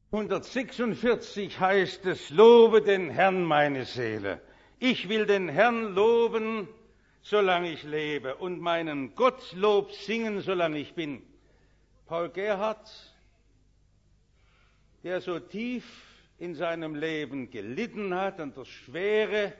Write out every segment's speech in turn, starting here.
146 heißt es: Lobe den Herrn, meine Seele. Ich will den Herrn loben, solange ich lebe, und meinen Gottlob singen, solange ich bin. Paul Gerhardt, der so tief in seinem Leben gelitten hat an der Schwere,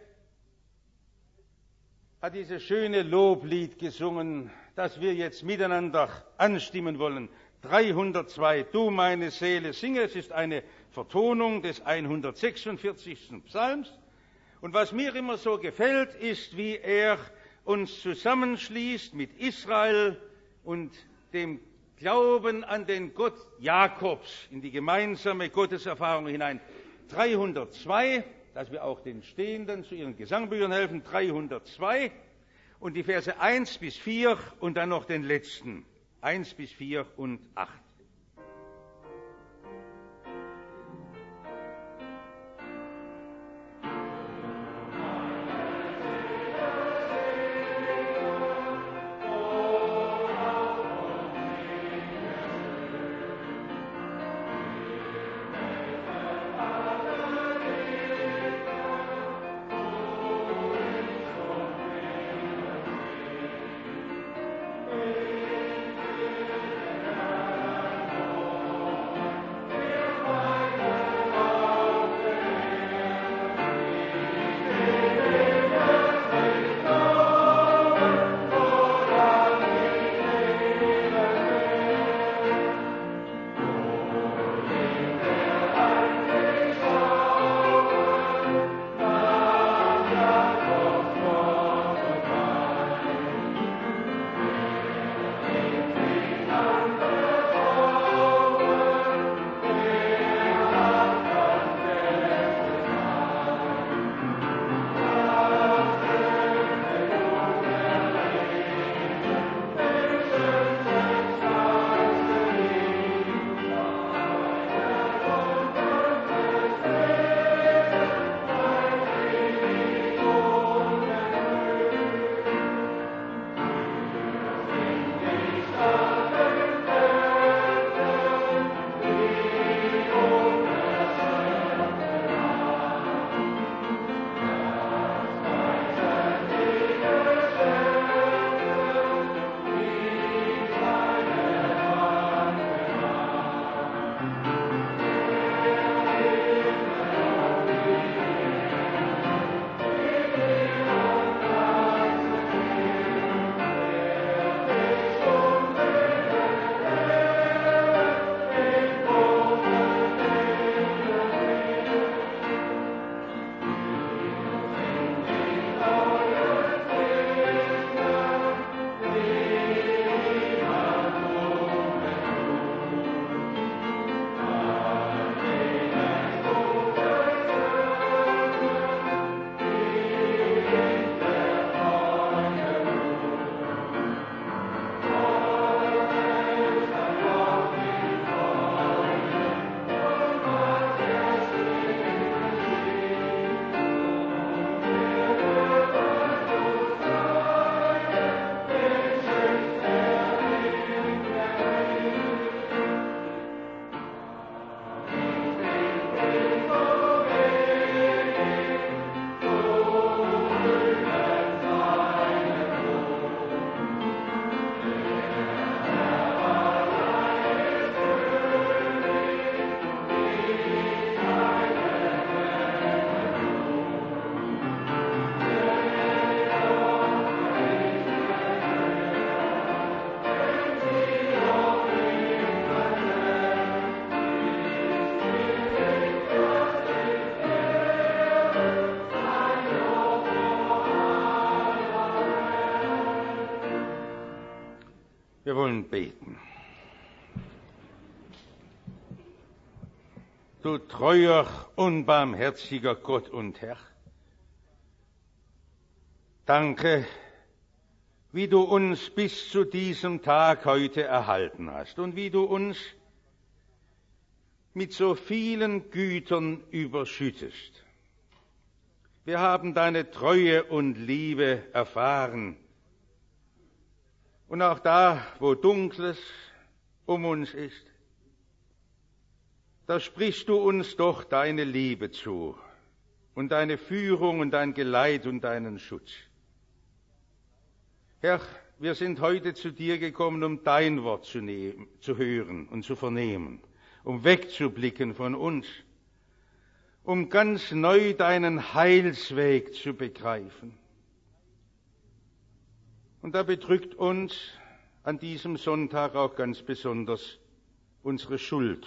hat dieses schöne Loblied gesungen, das wir jetzt miteinander anstimmen wollen. 302, du meine Seele, singe. Es ist eine Vertonung des 146. Psalms. Und was mir immer so gefällt, ist, wie er uns zusammenschließt mit Israel und dem Glauben an den Gott Jakobs in die gemeinsame Gotteserfahrung hinein. 302, dass wir auch den Stehenden zu ihren Gesangbüchern helfen, 302 und die Verse 1 bis 4 und dann noch den letzten, 1 bis 4 und 8. Wir wollen beten. Du treuer, unbarmherziger Gott und Herr, danke, wie du uns bis zu diesem Tag heute erhalten hast und wie du uns mit so vielen Gütern überschüttest. Wir haben deine Treue und Liebe erfahren. Und auch da, wo Dunkles um uns ist, da sprichst du uns doch deine Liebe zu und deine Führung und dein Geleit und deinen Schutz. Herr, wir sind heute zu dir gekommen, um dein Wort zu hören und zu vernehmen, um wegzublicken von uns, um ganz neu deinen Heilsweg zu begreifen. Und da bedrückt uns an diesem Sonntag auch ganz besonders unsere Schuld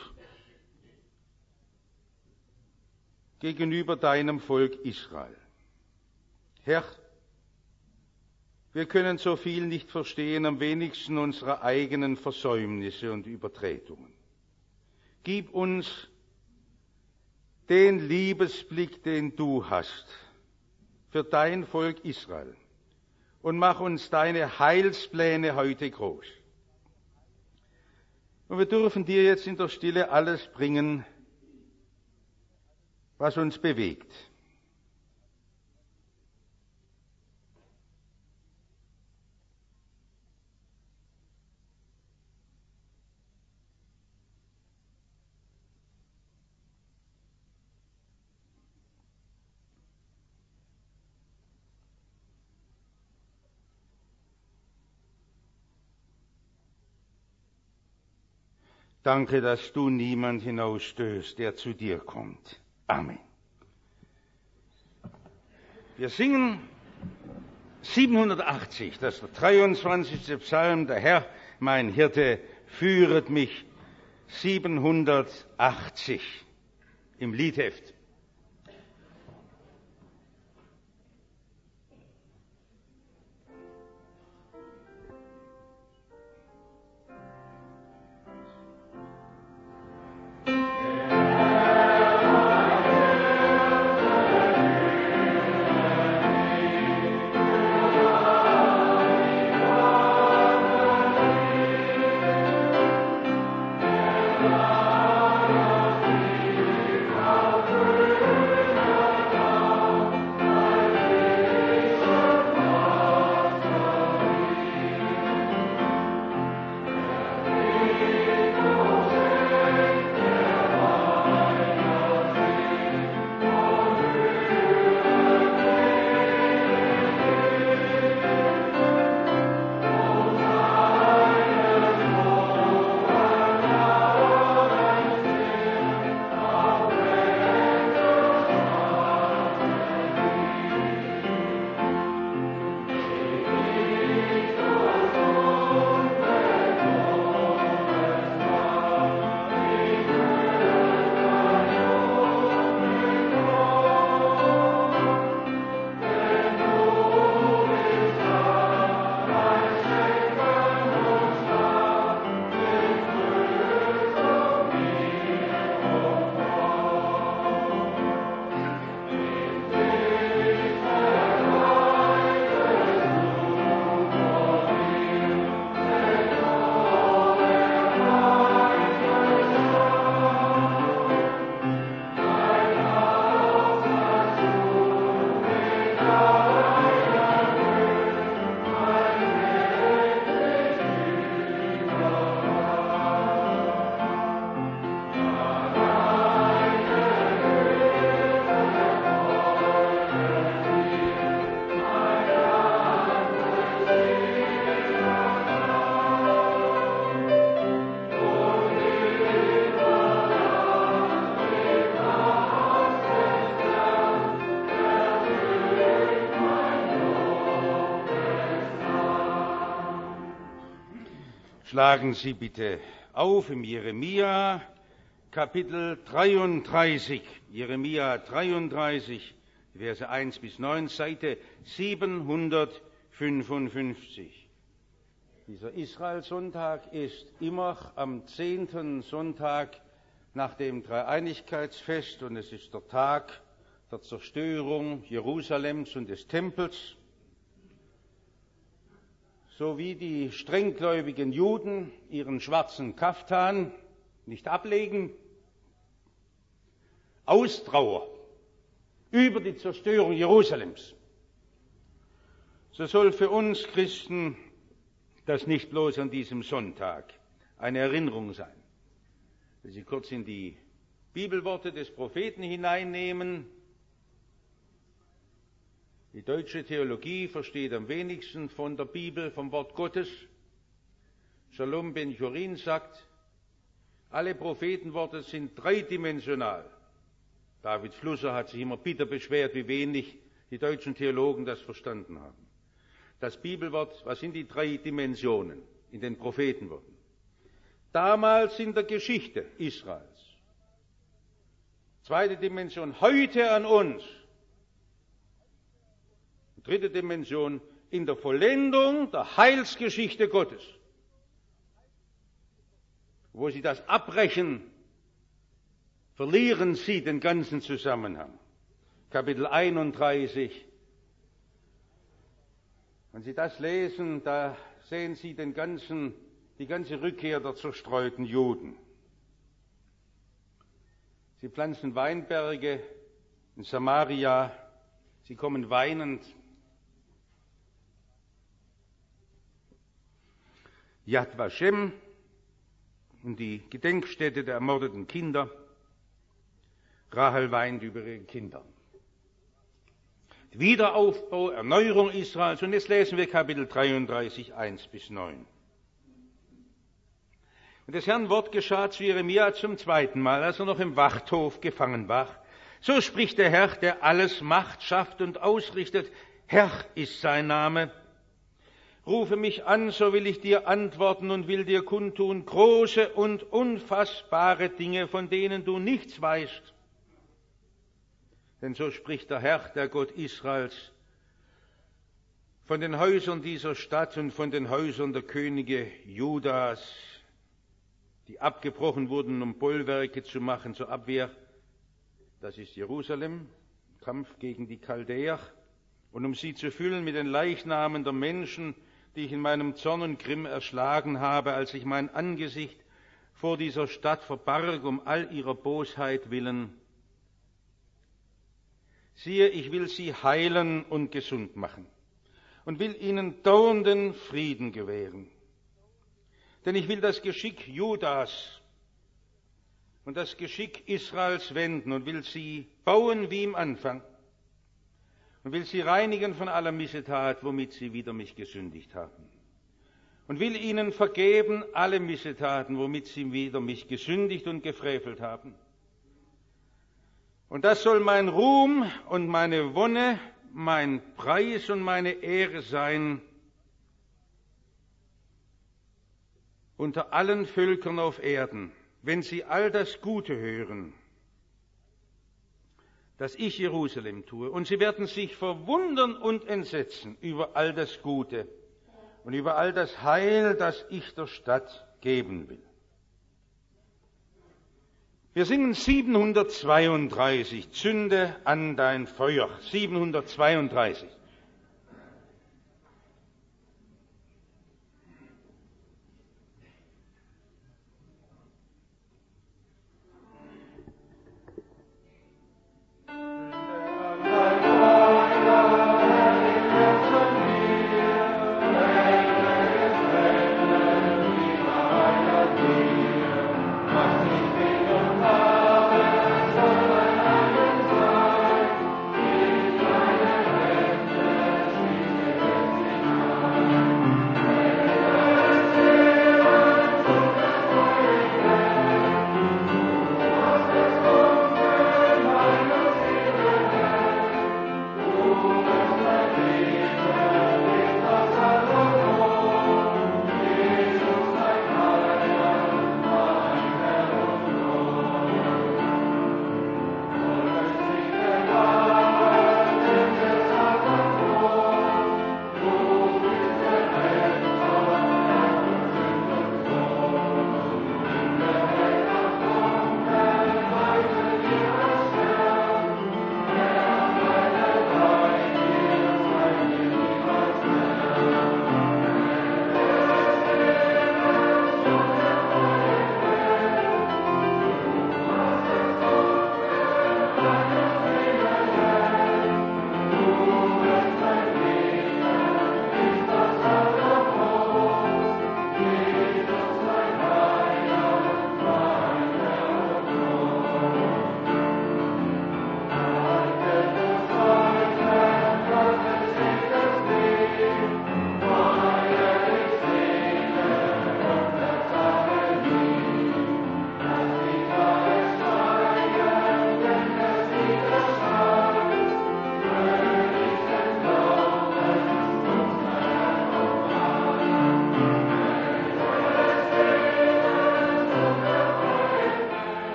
gegenüber deinem Volk Israel. Herr, wir können so viel nicht verstehen, am wenigsten unsere eigenen Versäumnisse und Übertretungen. Gib uns den Liebesblick, den du hast für dein Volk Israel und mach uns deine Heilspläne heute groß. Und wir dürfen dir jetzt in der Stille alles bringen, was uns bewegt. Danke, dass du niemand hinausstößt, der zu dir kommt. Amen. Wir singen 780, das ist der 23. Psalm, der Herr, mein Hirte, führet mich, 780 im Liedheft. Schlagen Sie bitte auf im Jeremia, Kapitel 33. Jeremia 33, Verse 1 bis 9, Seite 755. Dieser Israelsonntag ist immer am 10. Sonntag nach dem Dreieinigkeitsfest und es ist der Tag der Zerstörung Jerusalems und des Tempels. So wie die strenggläubigen Juden ihren schwarzen Kaftan nicht ablegen, aus Trauer über die Zerstörung Jerusalems, so soll für uns Christen das nicht bloß an diesem Sonntag eine Erinnerung sein. Wenn Sie kurz in die Bibelworte des Propheten hineinnehmen. Die deutsche Theologie versteht am wenigsten von der Bibel, vom Wort Gottes. Shalom Ben-Chorin sagt, alle Prophetenworte sind dreidimensional. David Flusser hat sich immer bitter beschwert, wie wenig die deutschen Theologen das verstanden haben. Das Bibelwort, was sind die 3 Dimensionen in den Prophetenworten? Damals in der Geschichte Israels. 2. Dimension, heute an uns. 3. Dimension, in der Vollendung der Heilsgeschichte Gottes. Wo sie das abbrechen, verlieren sie den ganzen Zusammenhang. Kapitel 31. Wenn Sie das lesen, da sehen Sie die ganze Rückkehr der zerstreuten Juden. Sie pflanzen Weinberge in Samaria, sie kommen weinend. Yad Vashem und die Gedenkstätte der ermordeten Kinder. Rahel weint über ihre Kinder. Wiederaufbau, Erneuerung Israels. Und jetzt lesen wir Kapitel 33, 1-9. Und des Herrn Wort geschah zu Jeremia zum 2. Mal, als er noch im Wachthof gefangen war. So spricht der Herr, der alles macht, schafft und ausrichtet. Herr ist sein Name. Rufe mich an, so will ich dir antworten und will dir kundtun große und unfassbare Dinge, von denen du nichts weißt. Denn so spricht der Herr, der Gott Israels, von den Häusern dieser Stadt und von den Häusern der Könige Judas, die abgebrochen wurden, um Bollwerke zu machen zur Abwehr. Das ist Jerusalem, Kampf gegen die Chaldäer, und um sie zu füllen mit den Leichnamen der Menschen, die ich in meinem Zorn und Grimm erschlagen habe, als ich mein Angesicht vor dieser Stadt verbarg, um all ihrer Bosheit willen. Siehe, ich will sie heilen und gesund machen und will ihnen dauernden Frieden gewähren. Denn ich will das Geschick Judas und das Geschick Israels wenden und will sie bauen wie im Anfang und will sie reinigen von aller Missetat, womit sie wider mich gesündigt haben. Und will ihnen vergeben alle Missetaten, womit sie wider mich gesündigt und gefrevelt haben. Und das soll mein Ruhm und meine Wonne, mein Preis und meine Ehre sein unter allen Völkern auf Erden, wenn sie all das Gute hören, das ich Jerusalem tue. Und sie werden sich verwundern und entsetzen über all das Gute und über all das Heil, das ich der Stadt geben will. Wir singen 732, Zünde an dein Feuer, 732.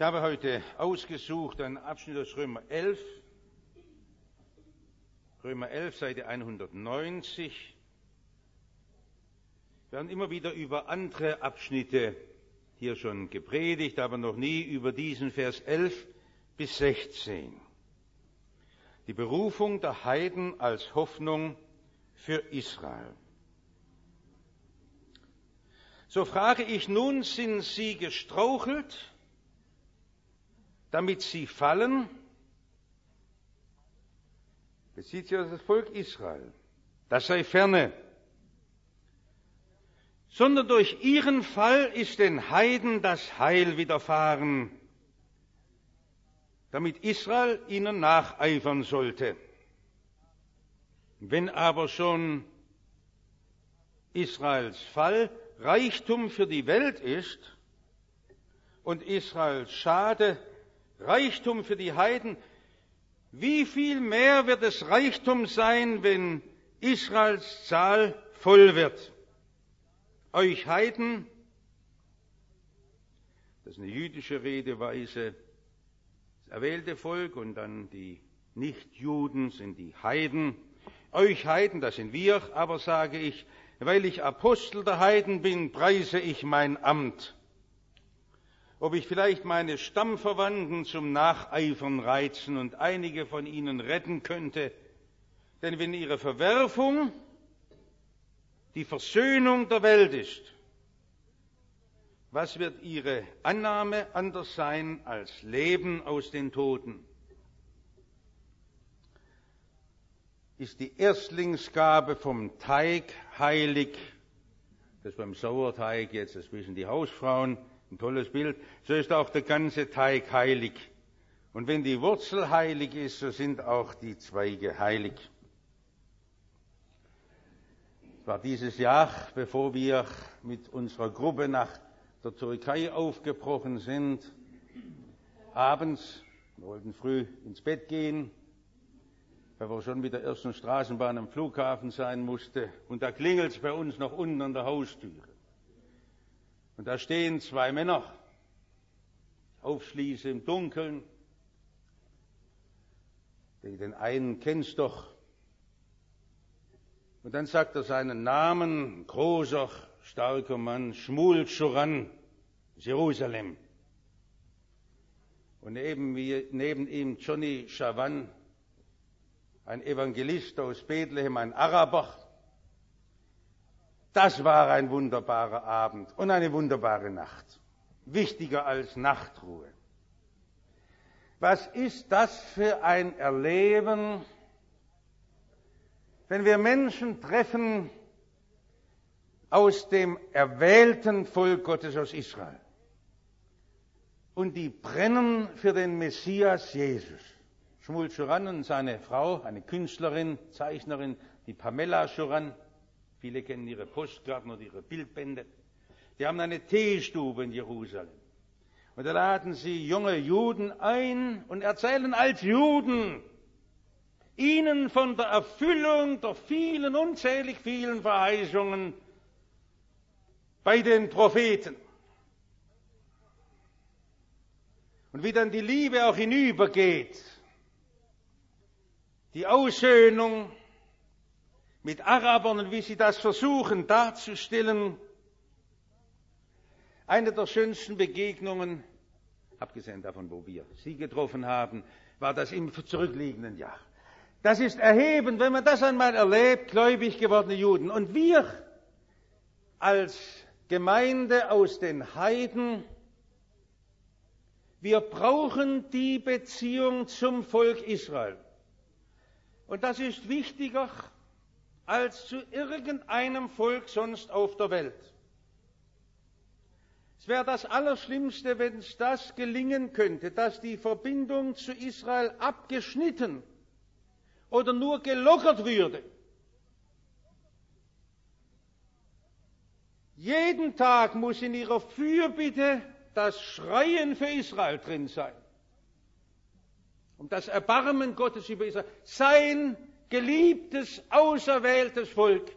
Ich habe heute ausgesucht einen Abschnitt aus Römer 11. Römer 11, Seite 190. Wir haben immer wieder über andere Abschnitte hier schon gepredigt, aber noch nie über diesen Vers 11 bis 16. Die Berufung der Heiden als Hoffnung für Israel. So frage ich nun, sind sie gestrauchelt, damit sie fallen? Bezieht sich auf das Volk Israel. Das sei ferne. Sondern durch ihren Fall ist den Heiden das Heil widerfahren, damit Israel ihnen nacheifern sollte. Wenn aber schon Israels Fall Reichtum für die Welt ist und Israels Schade Reichtum für die Heiden, wie viel mehr wird es Reichtum sein, wenn Israels Zahl voll wird? Euch Heiden, das ist eine jüdische Redeweise, das erwählte Volk, und dann die Nichtjuden sind die Heiden. Euch Heiden, das sind wir, aber sage ich, weil ich Apostel der Heiden bin, preise ich mein Amt. Ob ich vielleicht meine Stammverwandten zum Nacheifern reizen und einige von ihnen retten könnte. Denn wenn ihre Verwerfung die Versöhnung der Welt ist, was wird ihre Annahme anders sein als Leben aus den Toten? Ist die Erstlingsgabe vom Teig heilig? Das beim Sauerteig jetzt, das wissen die Hausfrauen, ein tolles Bild. So ist auch der ganze Teig heilig. Und wenn die Wurzel heilig ist, so sind auch die Zweige heilig. Es war dieses Jahr, bevor wir mit unserer Gruppe nach der Türkei aufgebrochen sind, abends, wir wollten früh ins Bett gehen, weil wir schon mit der ersten Straßenbahn am Flughafen sein mussten. Und da klingelt es bei uns noch unten an der Haustüre. Und da stehen zwei Männer, Aufschließe im Dunkeln. Den einen kennst doch. Und dann sagt er seinen Namen, großer, starker Mann, Shmuel Schoran, Jerusalem. Und neben ihm Johnny Chavan, ein Evangelist aus Bethlehem, ein Araber. Das war ein wunderbarer Abend und eine wunderbare Nacht. Wichtiger als Nachtruhe. Was ist das für ein Erleben, wenn wir Menschen treffen aus dem erwählten Volk Gottes, aus Israel. Und die brennen für den Messias Jesus. Shmuel Schoran und seine Frau, eine Künstlerin, Zeichnerin, die Pamela Schoran, viele kennen ihre Postkarten oder ihre Bildbände, die haben eine Teestube in Jerusalem. Und da laden sie junge Juden ein und erzählen als Juden ihnen von der Erfüllung der vielen, unzählig vielen Verheißungen bei den Propheten. Und wie dann die Liebe auch hinübergeht, die Aussöhnung mit Arabern und wie sie das versuchen darzustellen. Eine der schönsten Begegnungen, abgesehen davon, wo wir sie getroffen haben, war das im zurückliegenden Jahr. Das ist erhebend, wenn man das einmal erlebt, gläubig gewordene Juden. Und wir als Gemeinde aus den Heiden, wir brauchen die Beziehung zum Volk Israel. Und das ist wichtiger als zu irgendeinem Volk sonst auf der Welt. Es wäre das Allerschlimmste, wenn es das gelingen könnte, dass die Verbindung zu Israel abgeschnitten oder nur gelockert würde. Jeden Tag muss in ihrer Fürbitte das Schreien für Israel drin sein. Um das Erbarmen Gottes über Israel. Sein geliebtes, auserwähltes Volk.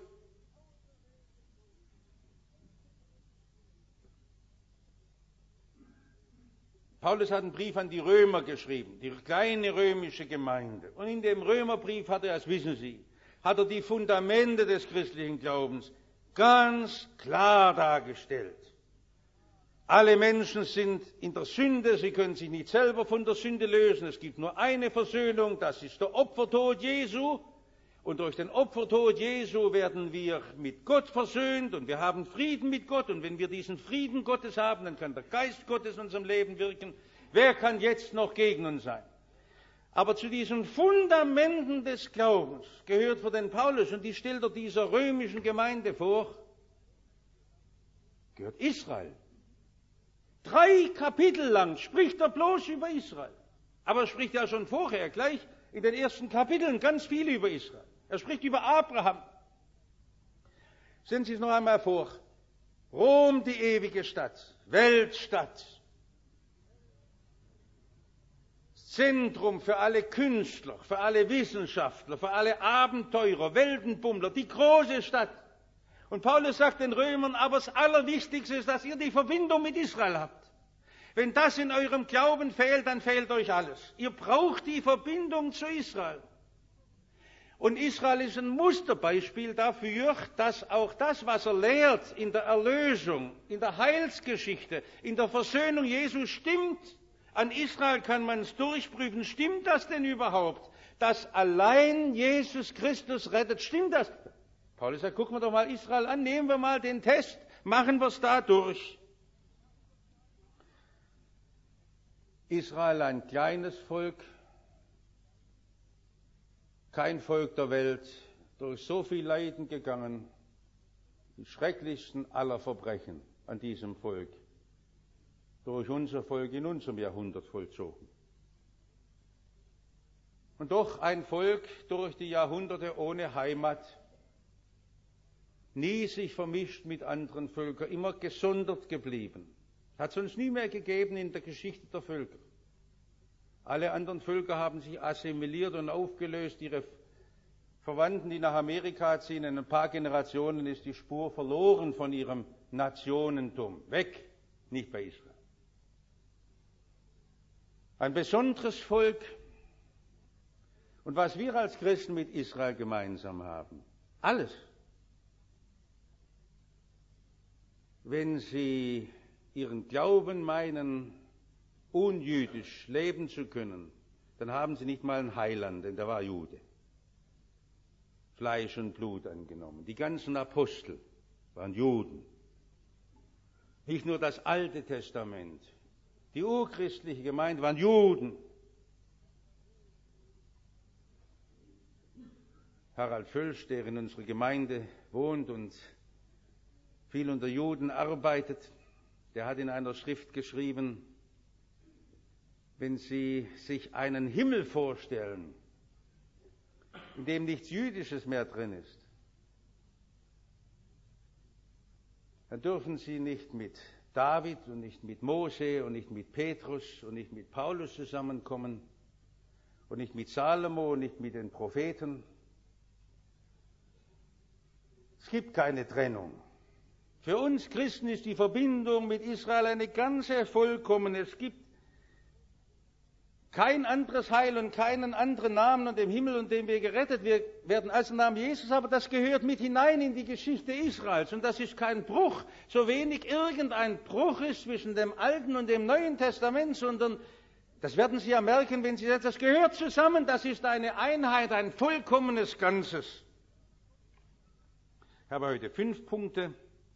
Paulus hat einen Brief an die Römer geschrieben, die kleine römische Gemeinde. Und in dem Römerbrief hat er, das wissen Sie, hat er die Fundamente des christlichen Glaubens ganz klar dargestellt. Alle Menschen sind in der Sünde, sie können sich nicht selber von der Sünde lösen. Es gibt nur eine Versöhnung, das ist der Opfertod Jesu. Und durch den Opfertod Jesu werden wir mit Gott versöhnt und wir haben Frieden mit Gott. Und wenn wir diesen Frieden Gottes haben, dann kann der Geist Gottes in unserem Leben wirken. Wer kann jetzt noch gegen uns sein? Aber zu diesen Fundamenten des Glaubens gehört für den Paulus, und die stellt er dieser römischen Gemeinde vor, gehört Israel. 3 Kapitel lang spricht er bloß über Israel. Aber er spricht ja schon vorher, gleich in den ersten Kapiteln, ganz viel über Israel. Er spricht über Abraham. Stellen Sie es noch einmal vor. Rom, die ewige Stadt, Weltstadt. Zentrum für alle Künstler, für alle Wissenschaftler, für alle Abenteurer, Weltenbummler, die große Stadt. Und Paulus sagt den Römern, aber das Allerwichtigste ist, dass ihr die Verbindung mit Israel habt. Wenn das in eurem Glauben fehlt, dann fehlt euch alles. Ihr braucht die Verbindung zu Israel. Und Israel ist ein Musterbeispiel dafür, dass auch das, was er lehrt in der Erlösung, in der Heilsgeschichte, in der Versöhnung Jesu stimmt. An Israel kann man es durchprüfen. Stimmt das denn überhaupt, dass allein Jesus Christus rettet? Stimmt das? Paulus sagt, gucken wir doch mal Israel an, nehmen wir mal den Test, machen wir es da durch. Israel, ein kleines Volk, kein Volk der Welt, durch so viel Leiden gegangen, die schrecklichsten aller Verbrechen an diesem Volk, durch unser Volk in unserem Jahrhundert vollzogen. Und doch ein Volk durch die Jahrhunderte ohne Heimat, nie sich vermischt mit anderen Völkern, immer gesondert geblieben. Hat es uns nie mehr gegeben in der Geschichte der Völker. Alle anderen Völker haben sich assimiliert und aufgelöst. Ihre Verwandten, die nach Amerika ziehen, in ein paar Generationen ist die Spur verloren von ihrem Nationentum. Weg, nicht bei Israel. Ein besonderes Volk. Und was wir als Christen mit Israel gemeinsam haben, alles. Wenn Sie Ihren Glauben meinen, unjüdisch leben zu können, dann haben Sie nicht mal einen Heiland, denn der war Jude. Fleisch und Blut angenommen. Die ganzen Apostel waren Juden. Nicht nur das Alte Testament. Die urchristliche Gemeinde waren Juden. Harald Völsch, der in unserer Gemeinde wohnt und viel unter Juden arbeitet, der hat in einer Schrift geschrieben, wenn Sie sich einen Himmel vorstellen, in dem nichts Jüdisches mehr drin ist, dann dürfen Sie nicht mit David und nicht mit Mose und nicht mit Petrus und nicht mit Paulus zusammenkommen und nicht mit Salomo und nicht mit den Propheten. Es gibt keine Trennung. Für uns Christen ist die Verbindung mit Israel eine ganze vollkommene. Es gibt kein anderes Heil und keinen anderen Namen an dem Himmel, in dem wir gerettet werden als im Namen Jesus, aber das gehört mit hinein in die Geschichte Israels. Und das ist kein Bruch, so wenig irgendein Bruch ist zwischen dem Alten und dem Neuen Testament, sondern das werden Sie ja merken, wenn Sie das gehört zusammen, das ist eine Einheit, ein vollkommenes Ganzes. Ich habe heute 5 Punkte.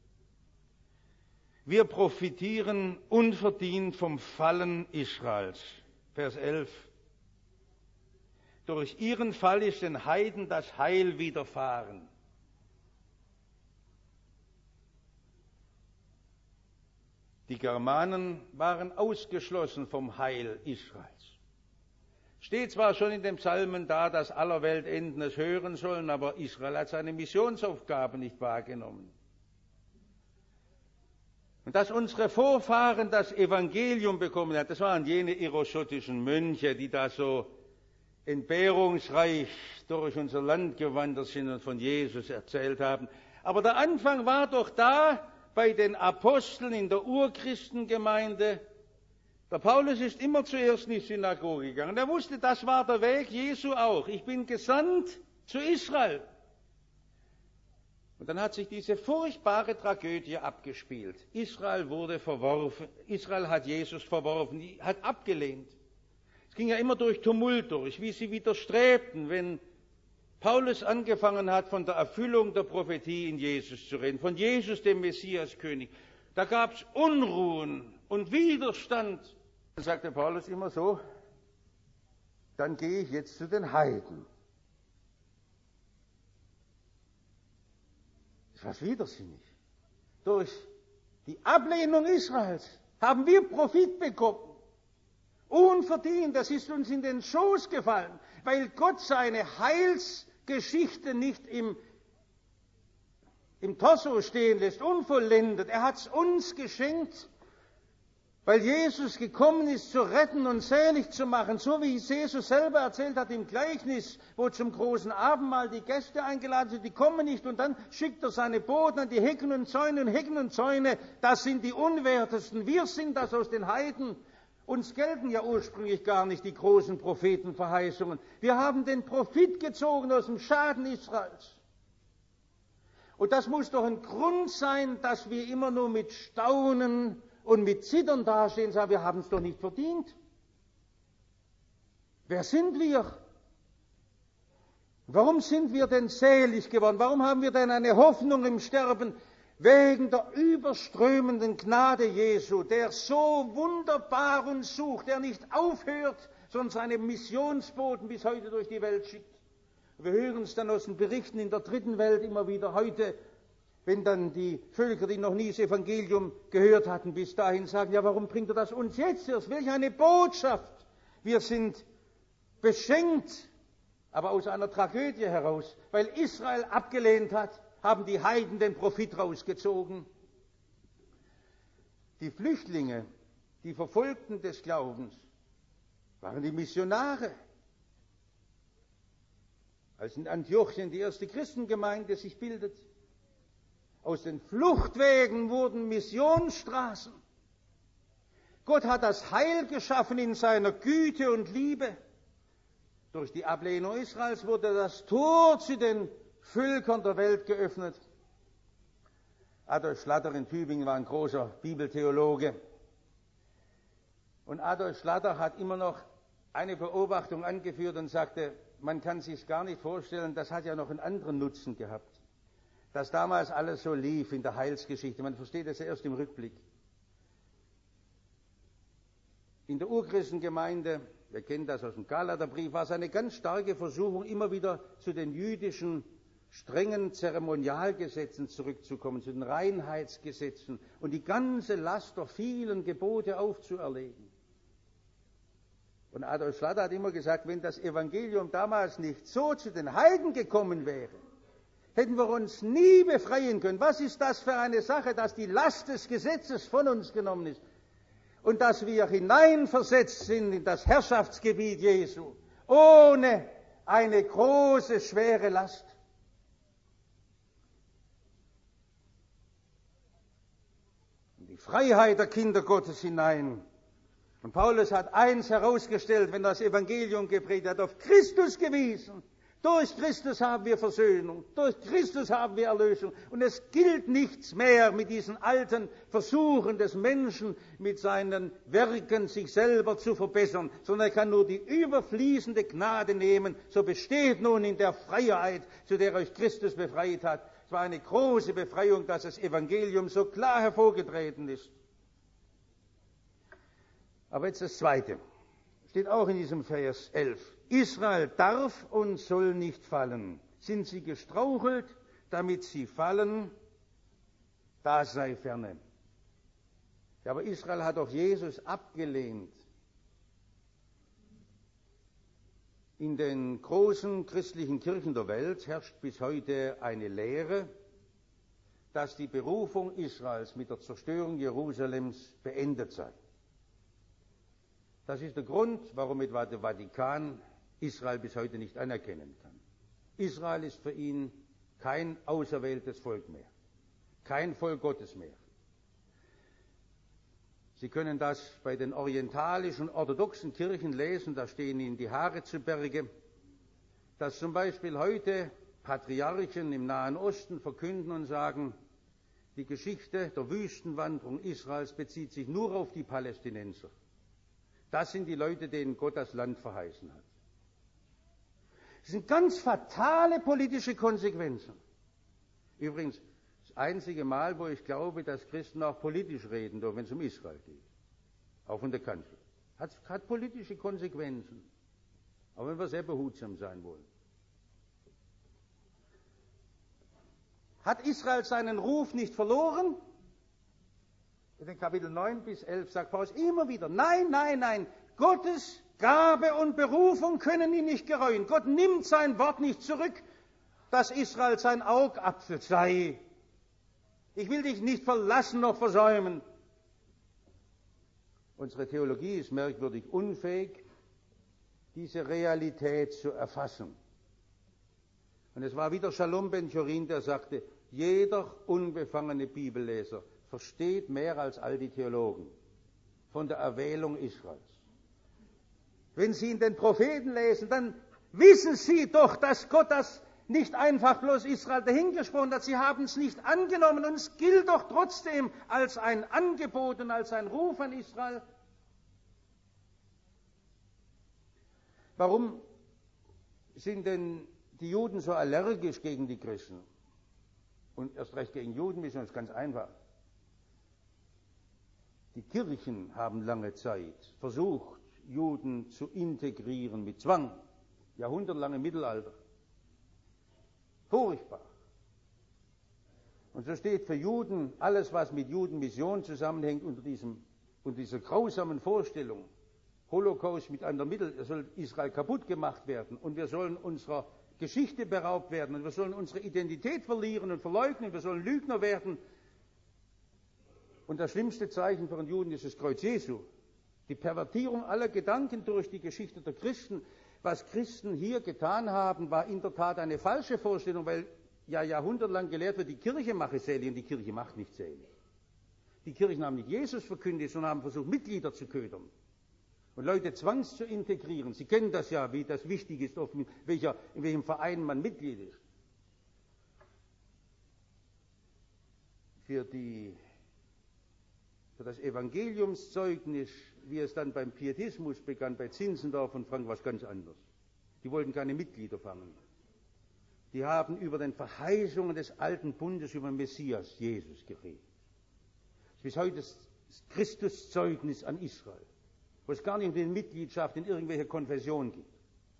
Wir profitieren unverdient vom Fallen Israels. Vers 11. Durch ihren Fall ist den Heiden das Heil widerfahren. Die Germanen waren ausgeschlossen vom Heil Israels. Steht zwar schon in den Psalmen da, dass aller Weltenden es hören sollen, aber Israel hat seine Missionsaufgabe nicht wahrgenommen. Und dass unsere Vorfahren das Evangelium bekommen haben, das waren jene iroschottischen Mönche, die da so entbehrungsreich durch unser Land gewandert sind und von Jesus erzählt haben. Aber der Anfang war doch da bei den Aposteln in der Urchristengemeinde, Der Paulus ist immer zuerst in die Synagoge gegangen. Er wusste, das war der Weg Jesu auch. Ich bin gesandt zu Israel. Und dann hat sich diese furchtbare Tragödie abgespielt. Israel wurde verworfen. Israel hat Jesus verworfen, hat abgelehnt. Es ging ja immer durch Tumult durch, wie sie widerstrebten, wenn Paulus angefangen hat, von der Erfüllung der Prophetie in Jesus zu reden, von Jesus, dem Messiaskönig. Da gab es Unruhen und Widerstand. Dann sagte Paulus immer so, dann gehe ich jetzt zu den Heiden. Das war widersinnig. Durch die Ablehnung Israels haben wir Profit bekommen. Unverdient, das ist uns in den Schoß gefallen, weil Gott seine Heilsgeschichte nicht im Torso stehen lässt, unvollendet. Er hat es uns geschenkt, weil Jesus gekommen ist, zu retten und selig zu machen, so wie Jesus selber erzählt hat im Gleichnis, wo zum großen Abendmahl die Gäste eingeladen sind, die kommen nicht, und dann schickt er seine Boten an die Hecken und Zäune, das sind die Unwertesten, wir sind das aus den Heiden. Uns gelten ja ursprünglich gar nicht die großen Prophetenverheißungen. Wir haben den Profit gezogen aus dem Schaden Israels. Und das muss doch ein Grund sein, dass wir immer nur mit Staunen und mit Zittern dastehen und sagen, wir haben es doch nicht verdient. Wer sind wir? Warum sind wir denn selig geworden? Warum haben wir denn eine Hoffnung im Sterben? Wegen der überströmenden Gnade Jesu, der so wunderbar uns sucht, der nicht aufhört, sondern seine Missionsboten bis heute durch die Welt schickt. Wir hören es dann aus den Berichten in der dritten Welt immer wieder heute, wenn dann die Völker, die noch nie das Evangelium gehört hatten, bis dahin sagen, ja, warum bringt er das uns jetzt erst? Welch eine Botschaft! Wir sind beschenkt, aber aus einer Tragödie heraus, weil Israel abgelehnt hat, haben die Heiden den Profit rausgezogen. Die Flüchtlinge, die Verfolgten des Glaubens, waren die Missionare. Als in Antiochien die erste Christengemeinde sich bildet, aus den Fluchtwegen wurden Missionsstraßen. Gott hat das Heil geschaffen in seiner Güte und Liebe. Durch die Ablehnung Israels wurde das Tor zu den Völkern der Welt geöffnet. Adolf Schlatter in Tübingen war ein großer Bibeltheologe. Und Adolf Schlatter hat immer noch eine Beobachtung angeführt und sagte, man kann sich gar nicht vorstellen, das hat ja noch einen anderen Nutzen gehabt. Dass damals alles so lief in der Heilsgeschichte. Man versteht das ja erst im Rückblick. In der Urchristengemeinde, wir kennen das aus dem Galaterbrief, war es eine ganz starke Versuchung, immer wieder zu den jüdischen strengen Zeremonialgesetzen zurückzukommen, zu den Reinheitsgesetzen und die ganze Last der vielen Gebote aufzuerlegen. Und Adolf Schlatter hat immer gesagt, wenn das Evangelium damals nicht so zu den Heiden gekommen wäre, hätten wir uns nie befreien können. Was ist das für eine Sache, dass die Last des Gesetzes von uns genommen ist und dass wir hineinversetzt sind in das Herrschaftsgebiet Jesu, ohne eine große, schwere Last. In die Freiheit der Kinder Gottes hinein. Und Paulus hat eins herausgestellt, wenn er das Evangelium gepredigt hat, auf Christus gewiesen. Durch Christus haben wir Versöhnung, durch Christus haben wir Erlösung. Und es gilt nichts mehr mit diesen alten Versuchen des Menschen, mit seinen Werken sich selber zu verbessern, sondern er kann nur die überfließende Gnade nehmen. So besteht nun in der Freiheit, zu der euch Christus befreit hat. Es war eine große Befreiung, dass das Evangelium so klar hervorgetreten ist. Aber jetzt das Zweite. Steht auch in diesem Vers 11. Israel darf und soll nicht fallen. Sind sie gestrauchelt, damit sie fallen, das sei ferne. Ja, aber Israel hat doch Jesus abgelehnt. In den großen christlichen Kirchen der Welt herrscht bis heute eine Lehre, dass die Berufung Israels mit der Zerstörung Jerusalems beendet sei. Das ist der Grund, warum etwa der Vatikan Israel bis heute nicht anerkennen kann. Israel ist für ihn kein auserwähltes Volk mehr, kein Volk Gottes mehr. Sie können das bei den orientalischen orthodoxen Kirchen lesen, da stehen Ihnen die Haare zu Berge, dass zum Beispiel heute Patriarchen im Nahen Osten verkünden und sagen, die Geschichte der Wüstenwanderung Israels bezieht sich nur auf die Palästinenser. Das sind die Leute, denen Gott das Land verheißen hat. Das sind ganz fatale politische Konsequenzen. Übrigens, das einzige Mal, wo ich glaube, dass Christen auch politisch reden dürfen, wenn es um Israel geht. Auch von der Kanzel. Hat politische Konsequenzen. Aber wenn wir sehr behutsam sein wollen. Hat Israel seinen Ruf nicht verloren? In den Kapitel 9 bis 11 sagt Paulus immer wieder, nein, nein, nein, Gottes Gabe und Berufung können ihn nicht gereuen. Gott nimmt sein Wort nicht zurück, dass Israel sein Augapfel sei. Ich will dich nicht verlassen noch versäumen. Unsere Theologie ist merkwürdig unfähig, diese Realität zu erfassen. Und es war wieder Shalom Ben-Chorin, der sagte, jeder unbefangene Bibelleser versteht mehr als all die Theologen von der Erwählung Israels. Wenn Sie in den Propheten lesen, dann wissen Sie doch, dass Gott das nicht einfach bloß Israel dahingesprochen hat. Sie haben es nicht angenommen und es gilt doch trotzdem als ein Angebot und als ein Ruf an Israel. Warum sind denn die Juden so allergisch gegen die Christen? Und erst recht gegen Juden ist es ganz einfach. Die Kirchen haben lange Zeit versucht, Juden zu integrieren mit Zwang. Jahrhundertelang im Mittelalter. Furchtbar. Und so steht für Juden alles, was mit Judenmission zusammenhängt, unter dieser grausamen Vorstellung. Holocaust mit anderem Mittel, es soll Israel kaputt gemacht werden und wir sollen unserer Geschichte beraubt werden und wir sollen unsere Identität verlieren und verleugnen, wir sollen Lügner werden. Und das schlimmste Zeichen für einen Juden ist das Kreuz Jesu. Die Pervertierung aller Gedanken durch die Geschichte der Christen. Was Christen hier getan haben, war in der Tat eine falsche Vorstellung, weil ja jahrhundertelang gelehrt wird, die Kirche mache selig und die Kirche macht nicht selig. Die Kirchen haben nicht Jesus verkündigt, sondern haben versucht, Mitglieder zu ködern und Leute zwangs zu integrieren. Sie kennen das ja, wie das wichtig ist, in welchem Verein man Mitglied ist. Für das Evangeliumszeugnis, wie es dann beim Pietismus begann, bei Zinzendorf und Frank, was ganz anderes. Die wollten keine Mitglieder fangen. Die haben über den Verheißungen des alten Bundes, über den Messias, Jesus geredet. Bis heute das Christuszeugnis an Israel, wo es gar nicht um die Mitgliedschaft in irgendwelche Konfession geht.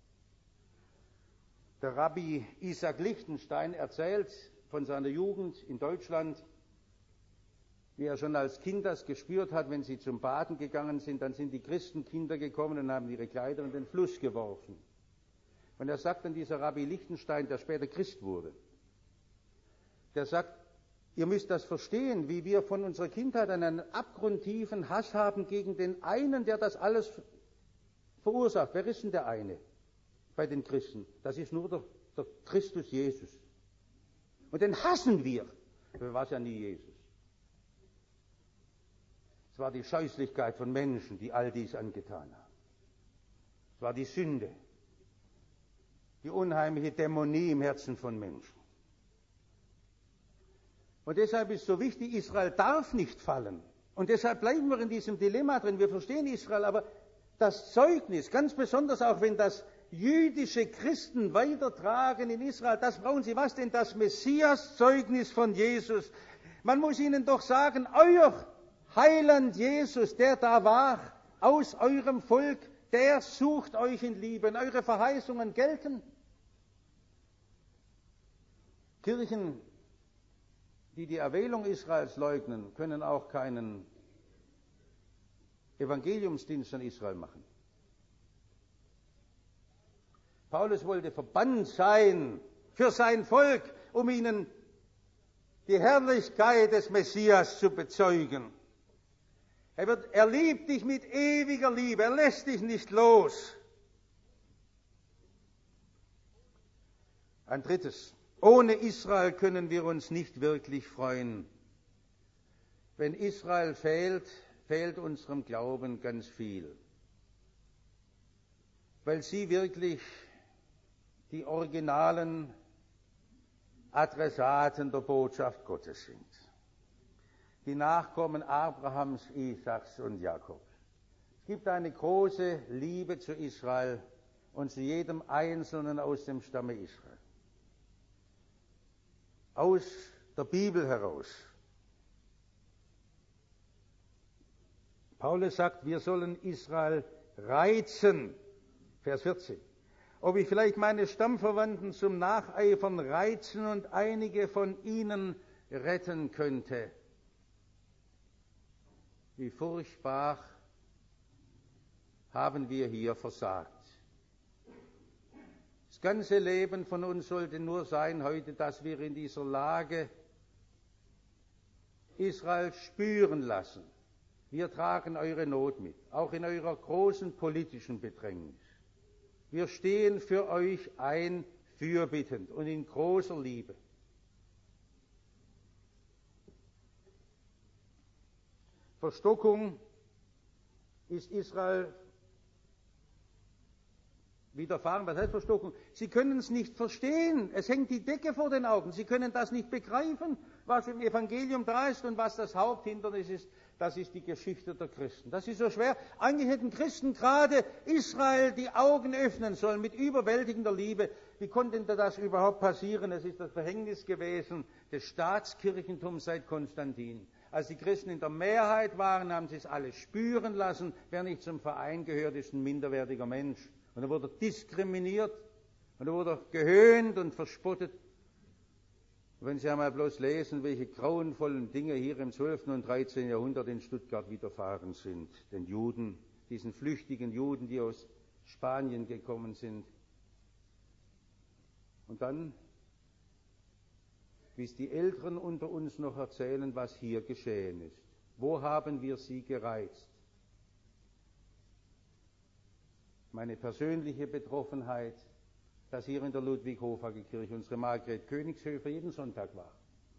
Der Rabbi Isaac Lichtenstein erzählt von seiner Jugend in Deutschland, wie er schon als Kind das gespürt hat, wenn sie zum Baden gegangen sind, dann sind die Christenkinder gekommen und haben ihre Kleider in den Fluss geworfen. Und er sagt dann, dieser Rabbi Lichtenstein, der später Christ wurde, der sagt, ihr müsst das verstehen, wie wir von unserer Kindheit einen abgrundtiefen Hass haben gegen den einen, der das alles verursacht. Wer ist denn der eine bei den Christen? Das ist nur der Christus Jesus. Und den hassen wir. Dabei war es ja nie Jesus. Es war die Scheußlichkeit von Menschen, die all dies angetan haben. Es war die Sünde, die unheimliche Dämonie im Herzen von Menschen. Und deshalb ist so wichtig, Israel darf nicht fallen. Und deshalb bleiben wir in diesem Dilemma drin. Wir verstehen Israel, aber das Zeugnis, ganz besonders auch wenn das jüdische Christen weitertragen in Israel, das brauchen sie. Was denn? Das Messias-Zeugnis von Jesus. Man muss ihnen doch sagen, euer Heiland Jesus, der da war, aus eurem Volk, der sucht euch in Liebe. Und eure Verheißungen gelten. Kirchen, die die Erwählung Israels leugnen, können auch keinen Evangeliumsdienst an Israel machen. Paulus wollte verbannt sein für sein Volk, um ihnen die Herrlichkeit des Messias zu bezeugen. Er liebt dich mit ewiger Liebe, er lässt dich nicht los. Ein drittes. Ohne Israel können wir uns nicht wirklich freuen. Wenn Israel fehlt, fehlt unserem Glauben ganz viel, weil sie wirklich die originalen Adressaten der Botschaft Gottes sind. Die Nachkommen Abrahams, Isaaks und Jakobs. Es gibt eine große Liebe zu Israel und zu jedem Einzelnen aus dem Stamme Israel. Aus der Bibel heraus. Paulus sagt, wir sollen Israel reizen. Vers 14. Ob ich vielleicht meine Stammverwandten zum Nacheifern reizen und einige von ihnen retten könnte. Wie furchtbar haben wir hier versagt. Das ganze Leben von uns sollte nur sein heute, dass wir in dieser Lage Israel spüren lassen. Wir tragen eure Not mit, auch in eurer großen politischen Bedrängnis. Wir stehen für euch ein, fürbittend und in großer Liebe. Verstockung ist Israel widerfahren. Was heißt Verstockung? Sie können es nicht verstehen. Es hängt die Decke vor den Augen. Sie können das nicht begreifen, was im Evangelium da ist und was das Haupthindernis ist. Das ist die Geschichte der Christen. Das ist so schwer. Eigentlich hätten Christen gerade Israel die Augen öffnen sollen mit überwältigender Liebe. Wie konnte denn das überhaupt passieren? Es ist das Verhängnis gewesen des Staatskirchentums seit Konstantin. Als die Christen in der Mehrheit waren, haben sie es alle spüren lassen. Wer nicht zum Verein gehört, ist ein minderwertiger Mensch. Und dann wurde er diskriminiert und dann wurde er gehöhnt und verspottet. Und wenn Sie einmal bloß lesen, welche grauenvollen Dinge hier im 12. und 13. Jahrhundert in Stuttgart widerfahren sind, den Juden, diesen flüchtigen Juden, die aus Spanien gekommen sind. Und dann, wie es die Älteren unter uns noch erzählen, was hier geschehen ist. Wo haben wir sie gereizt? Meine persönliche Betroffenheit, dass hier in der Ludwig-Hofhage-Kirche unsere Margret Königshöfer jeden Sonntag war.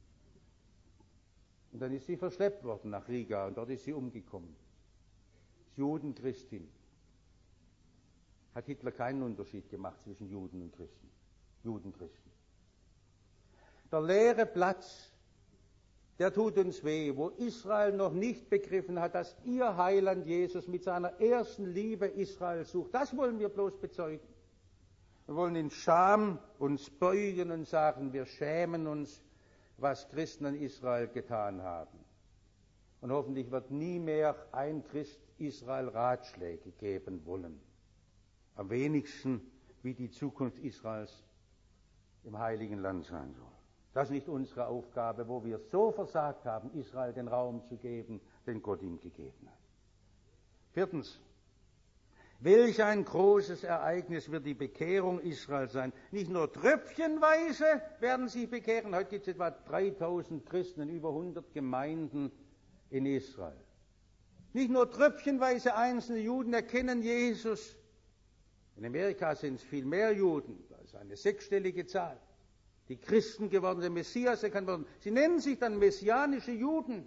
Und dann ist sie verschleppt worden nach Riga und dort ist sie umgekommen. Als Judenchristin. Hat Hitler keinen Unterschied gemacht zwischen Juden und Christen. Judenchristen. Der leere Platz, der tut uns weh, wo Israel noch nicht begriffen hat, dass ihr Heiland Jesus mit seiner ersten Liebe Israel sucht. Das wollen wir bloß bezeugen. Wir wollen in Scham uns beugen und sagen, wir schämen uns, was Christen an Israel getan haben. Und hoffentlich wird nie mehr ein Christ Israel Ratschläge geben wollen. Am wenigsten, wie die Zukunft Israels im Heiligen Land sein soll. Das ist nicht unsere Aufgabe, wo wir so versagt haben, Israel den Raum zu geben, den Gott ihm gegeben hat. Viertens. Welch ein großes Ereignis wird die Bekehrung Israels sein. Nicht nur tröpfchenweise werden sie bekehren. Heute gibt es etwa 3000 Christen in über 100 Gemeinden in Israel. Nicht nur tröpfchenweise einzelne Juden erkennen Jesus. In Amerika sind es viel mehr Juden. Das ist eine 6-stellige Zahl. Die Christen geworden, der Messias erkannt worden. Sie nennen sich dann messianische Juden.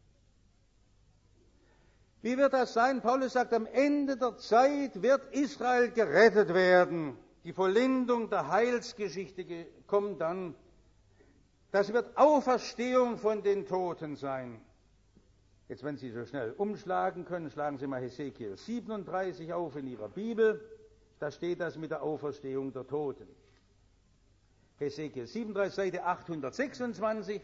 Wie wird das sein? Paulus sagt, am Ende der Zeit wird Israel gerettet werden. Die Vollendung der Heilsgeschichte kommt dann. Das wird Auferstehung von den Toten sein. Jetzt, wenn Sie so schnell umschlagen können, schlagen Sie mal Hesekiel 37 auf in Ihrer Bibel. Da steht das mit der Auferstehung der Toten. Hesekiel 37, Seite 826.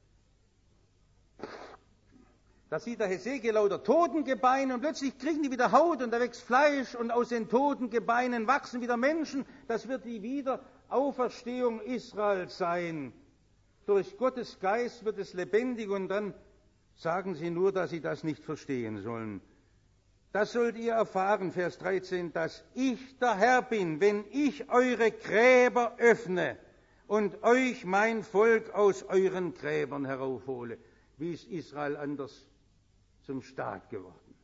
Da sieht der Hesekiel lauter Totengebeine und plötzlich kriegen die wieder Haut und da wächst Fleisch und aus den Totengebeinen wachsen wieder Menschen. Das wird die Wiederauferstehung Israels sein. Durch Gottes Geist wird es lebendig und dann sagen sie nur, dass sie das nicht verstehen sollen. Das sollt ihr erfahren, Vers 13, dass ich der Herr bin, wenn ich eure Gräber öffne und euch mein Volk aus euren Gräbern heraufhole. Wie ist Israel anders zum Staat geworden?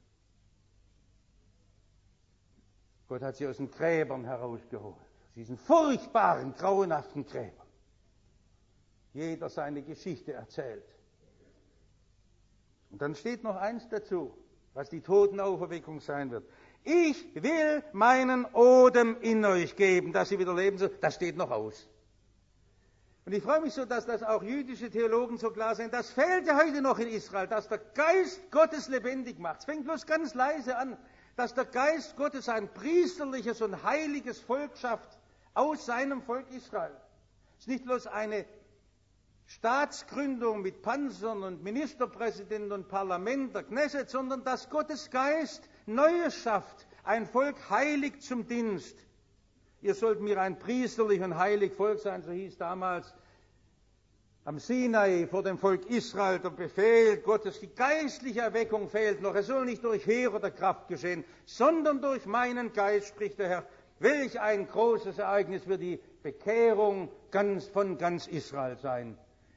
Gott hat sie aus den Gräbern herausgeholt, aus diesen furchtbaren, grauenhaften Gräbern. Jeder seine Geschichte erzählt. Und dann steht noch eins dazu. was die Totenauferweckung sein wird. Ich will meinen Odem in euch geben, dass ihr wieder leben sollt. Das steht noch aus. Und ich freue mich so, dass das auch jüdische Theologen so klar sind. Das fehlt ja heute noch in Israel, dass der Geist Gottes lebendig macht. Es fängt bloß ganz leise an, dass der Geist Gottes ein priesterliches und heiliges Volk schafft aus seinem Volk Israel. Es ist nicht bloß eine Staatsgründung mit Panzern und Ministerpräsidenten und Parlament, der Knesset, sondern dass Gottes Geist Neues schafft, ein Volk heilig zum Dienst. Ihr sollt mir ein priesterlich und heilig Volk sein, so hieß damals am Sinai vor dem Volk Israel der Befehl Gottes. Die geistliche Erweckung fehlt noch. Es soll nicht durch Heer oder Kraft geschehen, sondern durch meinen Geist, spricht der Herr. Welch ein großes Ereignis wird die Bekehrung von ganz Israel sein.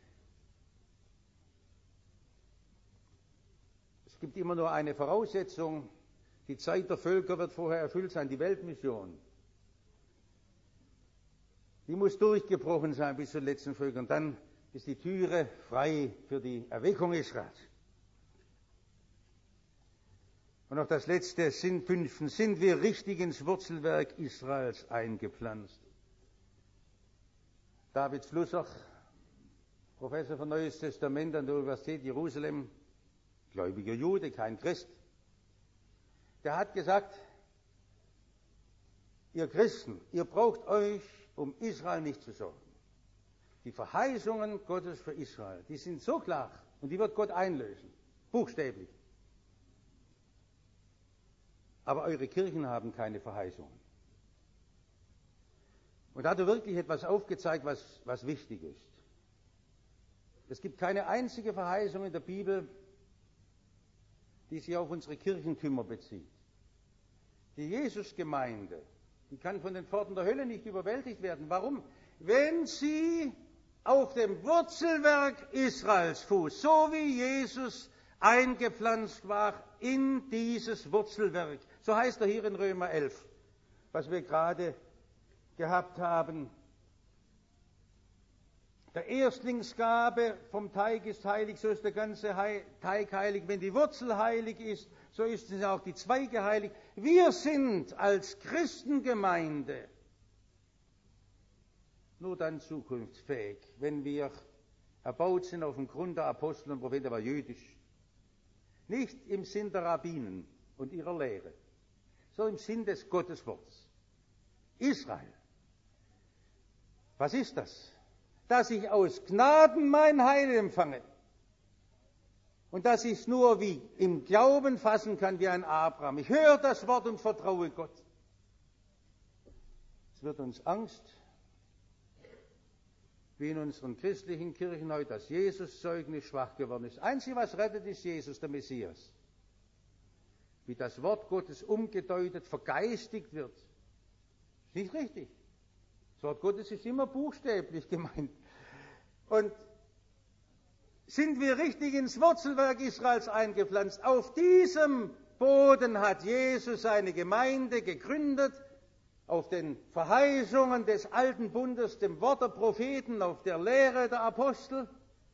Es gibt immer nur eine Voraussetzung. Die Zeit der Völker wird vorher erfüllt sein, die Weltmission. Die muss durchgebrochen sein bis zu den letzten Völkern. Dann ist die Türe frei für die Erweckung Israels. Und noch das letzte, fünftens, sind wir richtig ins Wurzelwerk Israels eingepflanzt. David Flusser, Professor für Neues Testament an der Universität Jerusalem, gläubiger Jude, kein Christ, der hat gesagt, ihr Christen, ihr braucht euch um Israel nicht zu sorgen. Die Verheißungen Gottes für Israel, die sind so klar und die wird Gott einlösen, buchstäblich. Aber eure Kirchen haben keine Verheißungen. Und da hat er wirklich etwas aufgezeigt, was wichtig ist. Es gibt keine einzige Verheißung in der Bibel, die sich auf unsere Kirchentümer bezieht. Die Jesusgemeinde, die kann von den Pforten der Hölle nicht überwältigt werden. Warum? Wenn sie auf dem Wurzelwerk Israels fußt, so wie Jesus eingepflanzt war in dieses Wurzelwerk. So heißt er hier in Römer 11, was wir gerade gehabt haben. Der Erstlingsgabe vom Teig ist heilig, so ist der ganze Teig heilig. Wenn die Wurzel heilig ist, so ist es auch die Zweige heilig. Wir sind als Christengemeinde nur dann zukunftsfähig, wenn wir erbaut sind auf dem Grund der Apostel und Propheten, aber jüdisch. Nicht im Sinn der Rabbinen und ihrer Lehre, sondern im Sinn des Gotteswortes. Israel. Was ist das? Dass ich aus Gnaden mein Heil empfange und dass ich es nur wie im Glauben fassen kann wie ein Abraham. Ich höre das Wort und vertraue Gott. Es wird uns Angst, wie in unseren christlichen Kirchen heute das Jesus-Zeugnis schwach geworden ist. Einzige, was rettet, ist Jesus, der Messias. Wie das Wort Gottes umgedeutet, vergeistigt wird. Ist nicht richtig. Das Wort Gottes ist immer buchstäblich gemeint. Und sind wir richtig ins Wurzelwerk Israels eingepflanzt? Auf diesem Boden hat Jesus seine Gemeinde gegründet, auf den Verheißungen des alten Bundes, dem Wort der Propheten, auf der Lehre der Apostel,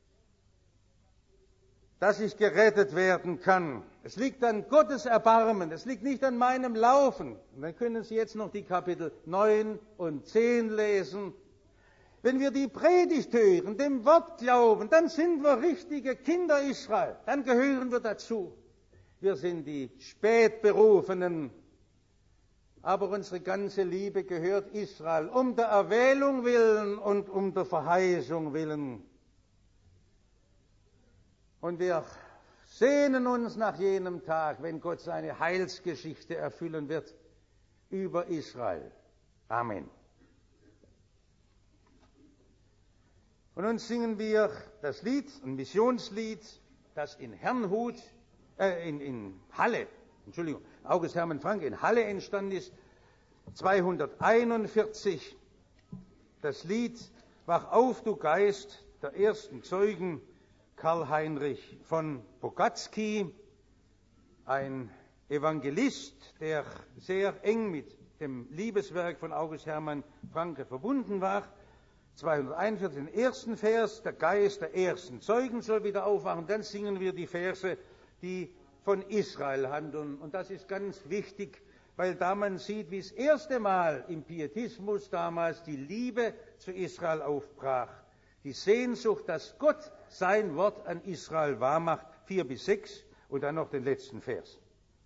dass ich gerettet werden kann. Es liegt an Gottes Erbarmen, es liegt nicht an meinem Laufen. Und dann können Sie jetzt noch die Kapitel 9 und 10 lesen. Wenn wir die Predigt hören, dem Wort glauben, dann sind wir richtige Kinder Israel, dann gehören wir dazu. Wir sind die Spätberufenen, aber unsere ganze Liebe gehört Israel, um der Erwählung willen und um der Verheißung willen. Und wir sehnen uns nach jenem Tag, wenn Gott seine Heilsgeschichte erfüllen wird über Israel. Amen. Und nun singen wir das Lied, ein Missionslied, das in Halle, August Hermann Franke in Halle entstanden ist, 241. Das Lied Wach auf, du Geist, der ersten Zeugen, Karl-Heinrich von Bogatzky, ein Evangelist, der sehr eng mit dem Liebeswerk von August Hermann Franke verbunden war. 241, den ersten Vers, der Geist der ersten Zeugen soll wieder aufwachen. Dann singen wir die Verse, die von Israel handeln. Und das ist ganz wichtig, weil da man sieht, wie das erste Mal im Pietismus damals die Liebe zu Israel aufbrach. Die Sehnsucht, dass Gott sein Wort an Israel wahrmacht, 4-6 und dann noch den letzten Vers.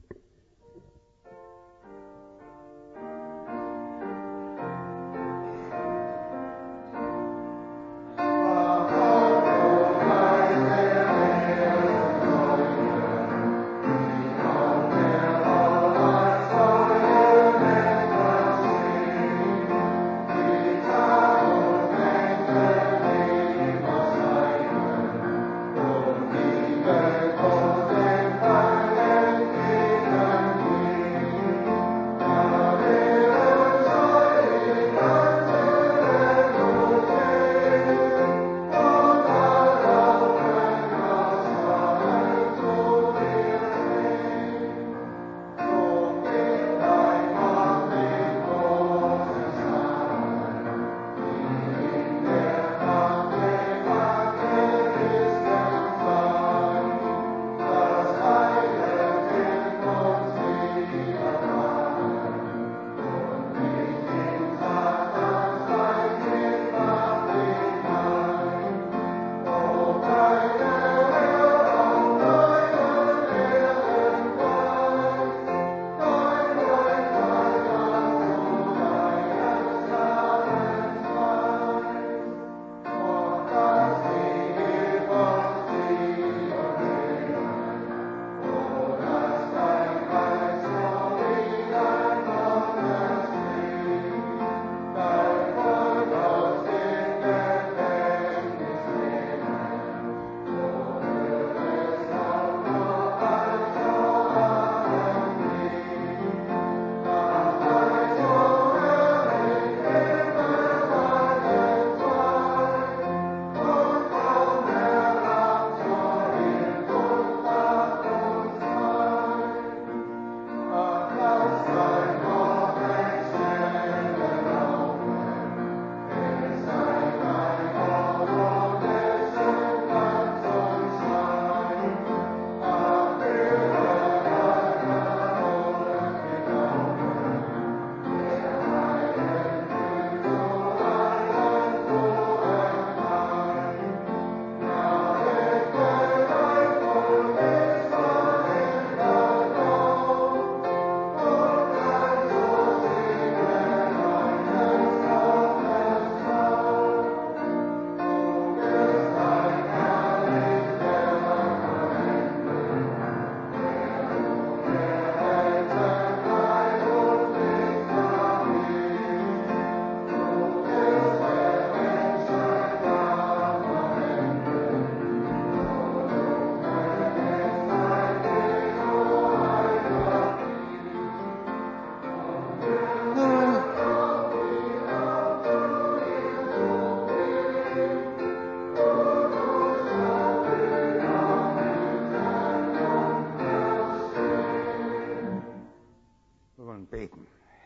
Beten.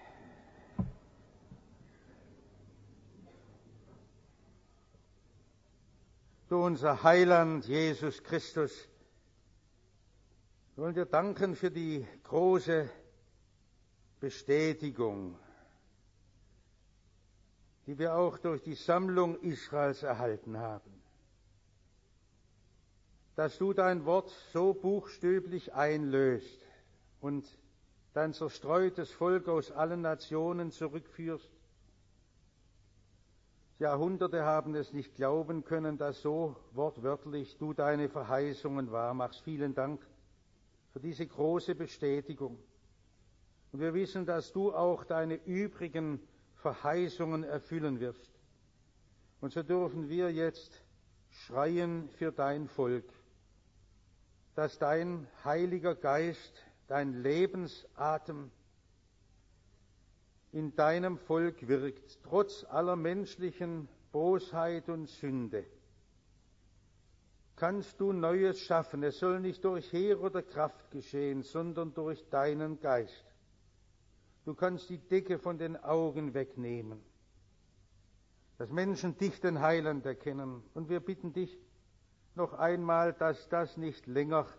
Du unser Heiland Jesus Christus, wir wollen dir danken für die große Bestätigung, die wir auch durch die Sammlung Israels erhalten haben, dass du dein Wort so buchstäblich einlöst und dein zerstreutes Volk aus allen Nationen zurückführst. Jahrhunderte haben es nicht glauben können, dass so wortwörtlich du deine Verheißungen wahrmachst. Vielen Dank für diese große Bestätigung. Und wir wissen, dass du auch deine übrigen Verheißungen erfüllen wirst. Und so dürfen wir jetzt schreien für dein Volk, dass dein Heiliger Geist, dein Lebensatem in deinem Volk wirkt, trotz aller menschlichen Bosheit und Sünde. Kannst du Neues schaffen? Es soll nicht durch Heer oder Kraft geschehen, sondern durch deinen Geist. Du kannst die Decke von den Augen wegnehmen, dass Menschen dich, den Heiland, erkennen. Und wir bitten dich noch einmal, dass das nicht länger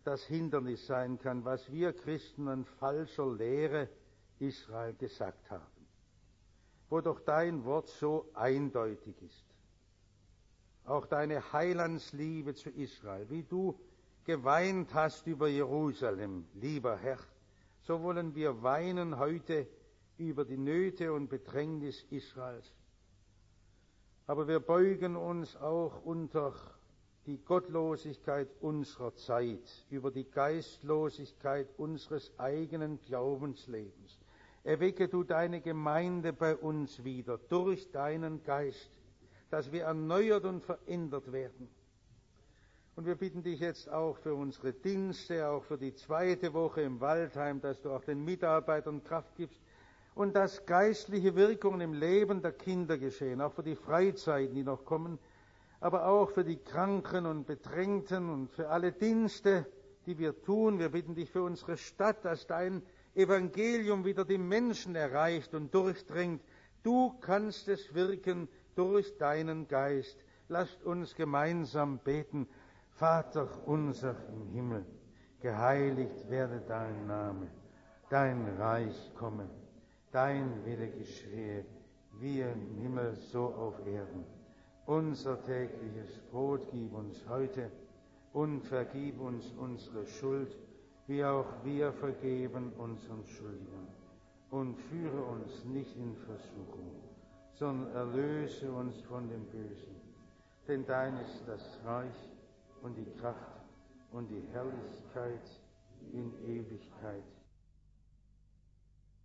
das Hindernis sein kann, was wir Christen an falscher Lehre Israel gesagt haben, wo doch dein Wort so eindeutig ist. Auch deine Heilandsliebe zu Israel, wie du geweint hast über Jerusalem, lieber Herr, so wollen wir weinen heute über die Nöte und Bedrängnis Israels. Aber wir beugen uns auch unter die Gottlosigkeit unserer Zeit, über die Geistlosigkeit unseres eigenen Glaubenslebens. Erwecke du deine Gemeinde bei uns wieder durch deinen Geist, dass wir erneuert und verändert werden. Und wir bitten dich jetzt auch für unsere Dienste, auch für die zweite Woche im Waldheim, dass du auch den Mitarbeitern Kraft gibst und dass geistliche Wirkungen im Leben der Kinder geschehen, auch für die Freizeiten, die noch kommen, aber auch für die Kranken und Bedrängten und für alle Dienste, die wir tun. Wir bitten dich für unsere Stadt, dass dein Evangelium wieder die Menschen erreicht und durchdringt. Du kannst es wirken durch deinen Geist. Lasst uns gemeinsam beten. Vater unser im Himmel, geheiligt werde dein Name, dein Reich komme, dein Wille geschehe, wie im Himmel so auf Erden. Unser tägliches Brot gib uns heute und vergib uns unsere Schuld, wie auch wir vergeben unseren Schuldigern. Und führe uns nicht in Versuchung, sondern erlöse uns von dem Bösen. Denn dein ist das Reich und die Kraft und die Herrlichkeit in Ewigkeit.